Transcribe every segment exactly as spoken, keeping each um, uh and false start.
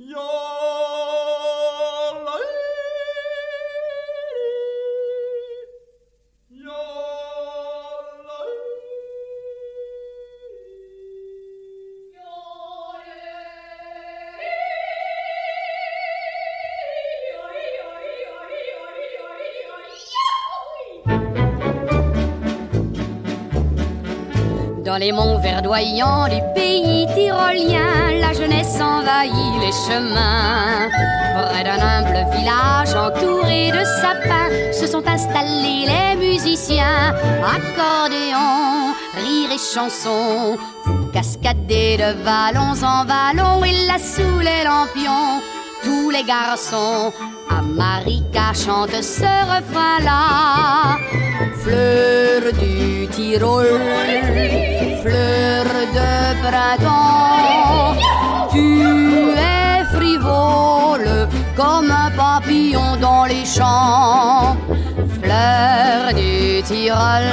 Dans les monts verdoyants du pays tyrolien, la jeunesse envahit les chemins. Près d'un humble village entouré de sapins se sont installés les musiciens. Accordéon, rire et chansons, vous cascadez de vallons en vallons, et là sous les lampions, tous les garçons à Marika chantent ce refrain-là. Fleur du Tyrol, fleur de printemps, tu es frivole comme un papillon dans les champs. Fleur du Tyrol,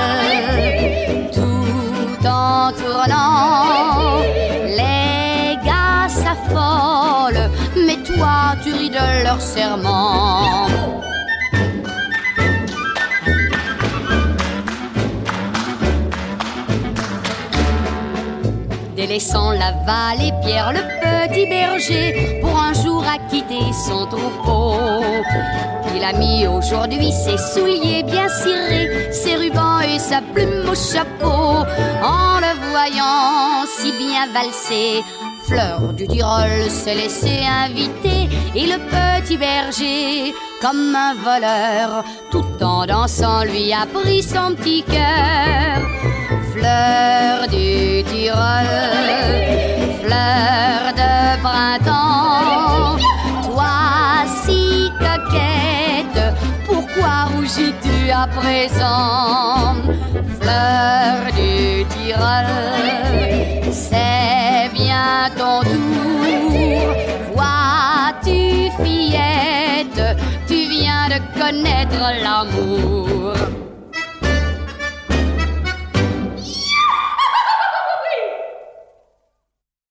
tout en tournant, les gars s'affolent, mais toi tu ris de leurs serments. Délaissant la vallée, Pierre le petit berger pour un jour a quitté son troupeau. Il a mis aujourd'hui ses souliers bien cirés, ses rubans et sa plume au chapeau. En le voyant si bien valser, Fleur du Tyrol s'est laissé inviter, et le petit berger, comme un voleur, tout en dansant lui a pris son petit cœur. Fleur du Tyrol, fleur de printemps, toi si coquette, pourquoi rougis-tu à présent? Fleur du Tyrol, c'est bien ton tour. Vois-tu, fillette, tu viens de connaître l'amour.